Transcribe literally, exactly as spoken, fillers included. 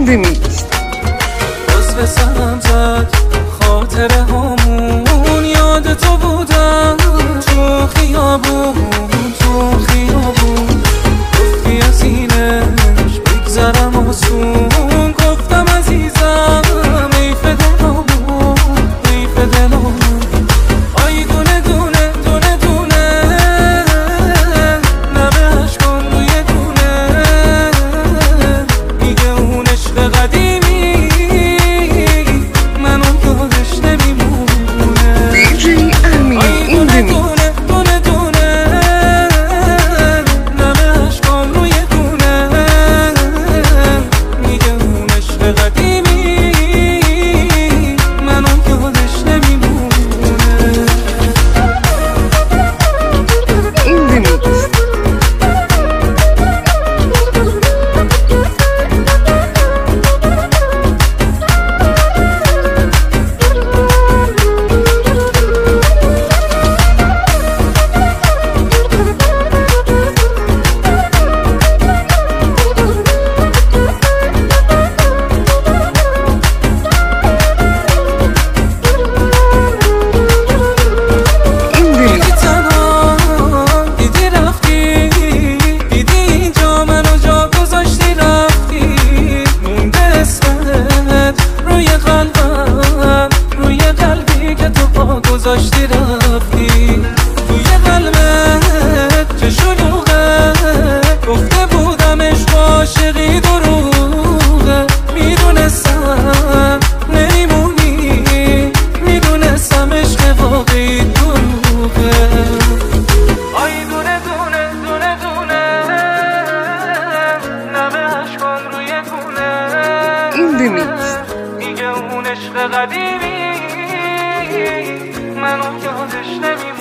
این دمیکس باز به سرم زد خاطره هامون، یاد تو بودم تو خیابون، تو خیابون گفتی از اینش بگذرم آسون، گفتم عزیزم حیف دلامون، حیف دلامون. آی دونه دونه دونه دونه لبه اشکام روی دونه، میگه اون عشق قدیمی منو یادش نمیمونه. دیجی امین این دمیکس دونه دونه لبه اشکام روی دونه، میگه اون عشق قدیمی منو یادش نمیمونه. این دمیکس گذاشتی رفتی توی قلبت چه شلوغه، گفته بودم عشق عاشقی دروغه، میدونستم نمیمونی، میدونستم عشق واقعی دروغه. آی دونه دونه دونه دونه لبه اشکام روی گونه، این دمیکس میگه اون عشق قدیمی منو یادش نمیمونه.